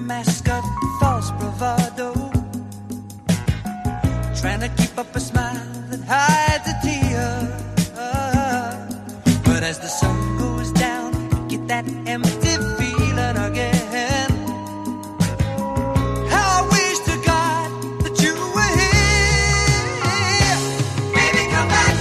mask of false bravado, trying to keep up a smile that hides a tear. But as the sun goes down, you get that empty feeling again. How I wish to God that you were here. Baby, come back.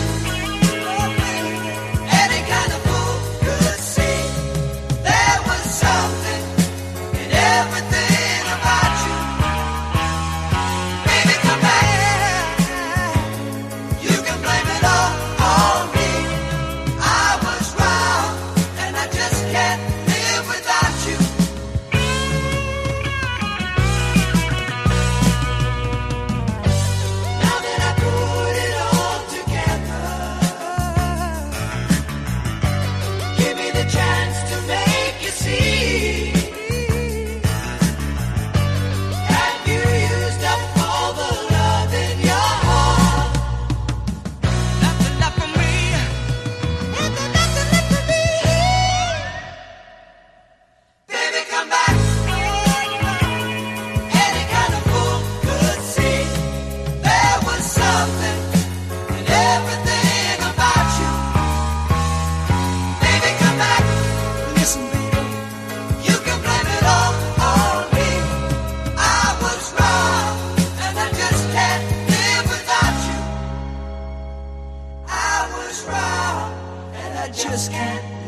Any kind of fool could see there was something in everything about you. Baby, come back. You can blame it all on me. I was wrong, and I just can't live without you. Now that I put it all together, give me the chance to make you see. Have you used up all the love in your heart? Nothing left for me. Nothing left for me. Baby, come back. Any kind of fool could see there was something in everything about you. Baby, come back. Listen, baby, you can blame it all on me. I was wrong, and I just can't live without you. I was wrong, and I just can't